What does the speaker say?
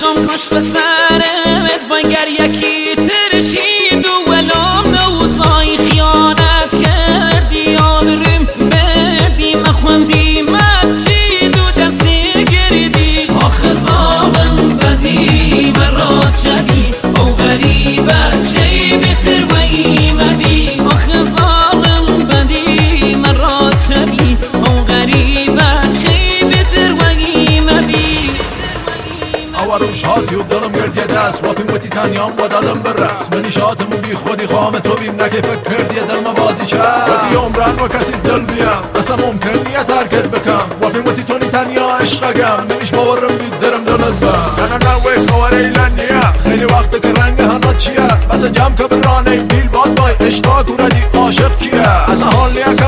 چشم کش به سرت بانگر یکی ترشید و ولام نوزای خیانت کردی یادرم بردی مخوندی مجید و دستی گردی آخ ظالم بدی مرا چبی او غریبت چی بتر و ایمدی آخ ظالم بدی مرا چبی او غریبت چی بتر و ایمدی روش هاتی و دارم گرد یه دست واپیم بوتی تنیام با دادم برس منی شاتمون بی خودی خواهم تو بیم نکه فکر کردی دل موازی چست واتی عمرن با کسی دل بیم اصلا ممکن نیه ترکت بکم واپیم بوتی تونی تنیا عشقگم نمیش باورم بید درم دلت بم نه وی خوار ایلن نیه خیلی وقت که رنگ هنات چیه بس جمع که برانه بیل باد بای عشقا کوردی عاشق کیه اصلا حال نیه